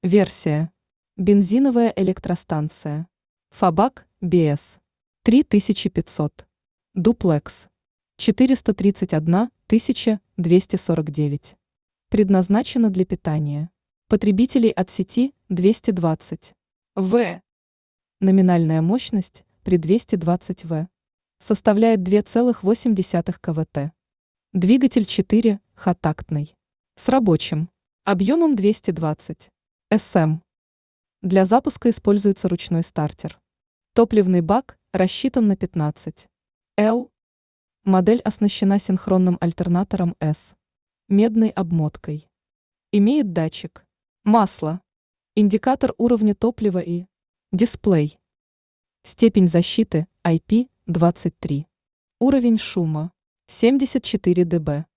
Версия. Бензиновая электростанция. ФАБАК БС. 3500. Дуплекс. 431 249. Предназначена для питания потребителей от сети 220 В. Номинальная мощность при 220 В составляет 2,8 КВТ. Двигатель 4Х-тактный. С рабочим объемом 220 СМ. Для запуска используется ручной стартер. Топливный бак рассчитан на 15 Л. Модель оснащена синхронным альтернатором С. Медной обмоткой. Имеет датчик масла, индикатор уровня топлива и дисплей. Степень защиты IP-23. Уровень шума 74 дБ.